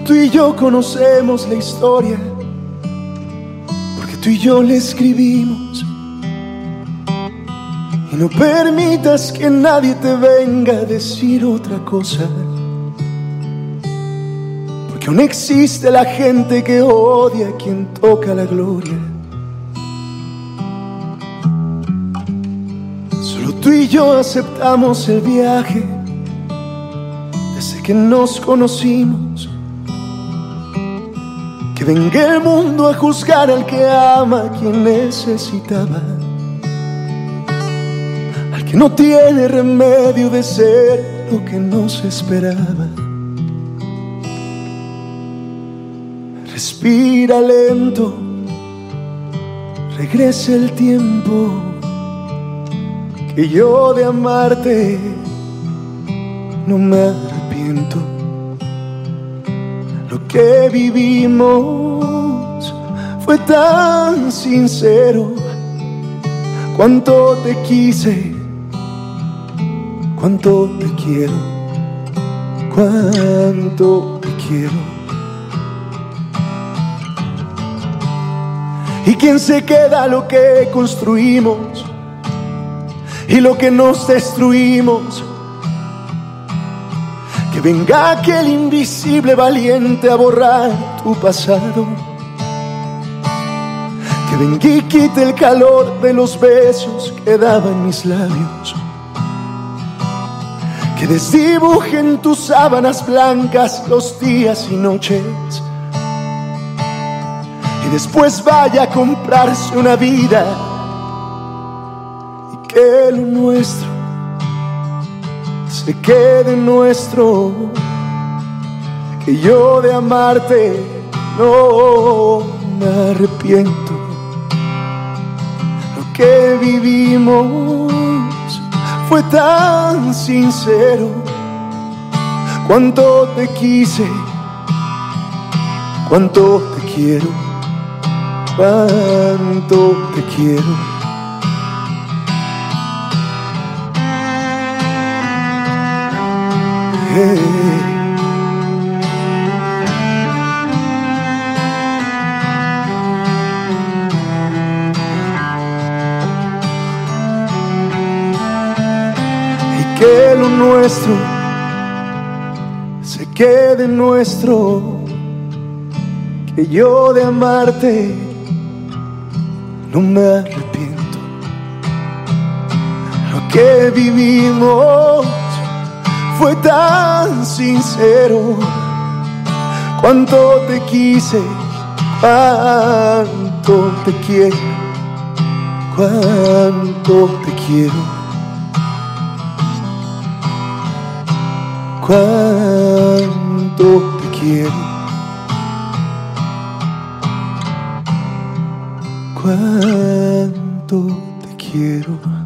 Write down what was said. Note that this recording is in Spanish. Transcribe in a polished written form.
tú y yo conocemos la historia, porque tú y yo la escribimos. Y no permitas que nadie te venga a decir otra cosa, porque aún existe la gente que odia a quien toca la gloria. Solo tú y yo aceptamos el viaje desde que nos conocimos. Que venga el mundo a juzgar al que ama, a quien necesitaba, al que no tiene remedio de ser lo que no se esperaba. Respira lento, regresa el tiempo, que yo de amarte no me arrepiento. Lo que vivimos fue tan sincero. Cuánto te quise, cuánto te quiero, cuánto te quiero. ¿Y quién se queda lo que construimos y lo que nos destruimos? Que venga aquel invisible valiente a borrar tu pasado. Que venga y quite el calor de los besos que daba en mis labios. Que desdibuje en tus sábanas blancas los días y noches. Y después vaya a comprarse una vida. Y que lo nuestro se quede nuestro, que yo de amarte no me arrepiento. Lo que vivimos fue tan sincero. Cuánto te quise, cuánto te quiero, cuánto te quiero. Y que lo nuestro se quede nuestro, que yo de amarte no me arrepiento. Lo que vivimos fue tan sincero. Cuánto te quise, cuánto te quiero, cuánto te quiero, cuánto te quiero, cuánto te quiero.